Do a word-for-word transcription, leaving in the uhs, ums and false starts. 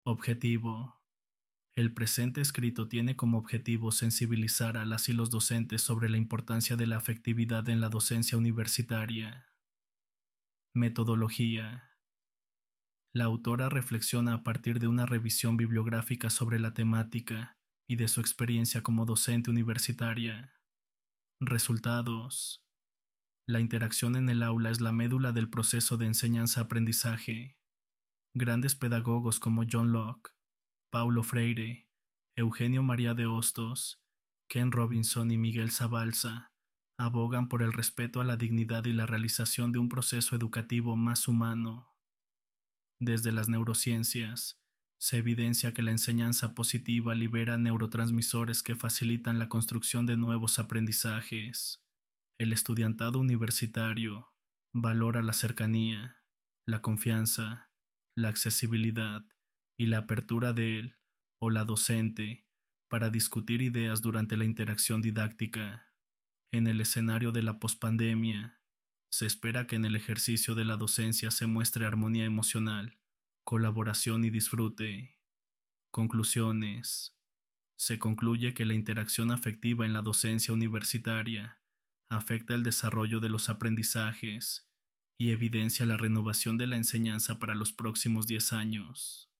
Objetivo. El presente escrito tiene como objetivo sensibilizar a las y los docentes sobre la importancia de la afectividad en la docencia universitaria. Metodología. La autora reflexiona a partir de una revisión bibliográfica sobre la temática y de su experiencia como docente universitaria. Resultados. La interacción en el aula es la médula del proceso de enseñanza-aprendizaje. Grandes pedagogos como John Locke, Paulo Freire, Eugenio María de Hostos, Ken Robinson y Miguel Zabalza abogan por el respeto a la dignidad y la realización de un proceso educativo más humano. Desde las neurociencias, se evidencia que la enseñanza positiva libera neurotransmisores que facilitan la construcción de nuevos aprendizajes. El estudiantado universitario valora la cercanía, la confianza, la accesibilidad y la apertura de él o la docente para discutir ideas durante la interacción didáctica. En el escenario de la pospandemia, se espera que en el ejercicio de la docencia se muestre armonía emocional, colaboración y disfrute. Conclusiones. Se concluye que la interacción afectiva en la docencia universitaria afecta el desarrollo de los aprendizajes y evidencia la renovación de la enseñanza para los próximos diez años.